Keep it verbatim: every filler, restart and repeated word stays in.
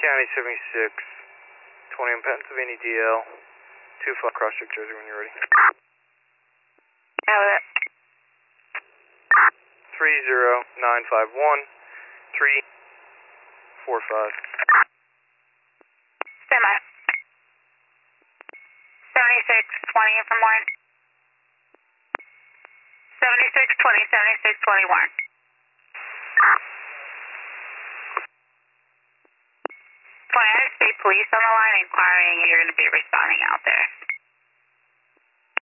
County seventy-six twenty in Pennsylvania D L. two five cross check Jersey when you're ready. How is it? three zero nine five one three four five. Stand by. seventy-six twenty from Warren. seventy-six twenty, seventy-six twenty Warren. Atlantic State Police on the line inquiring, and you're going to be responding out there.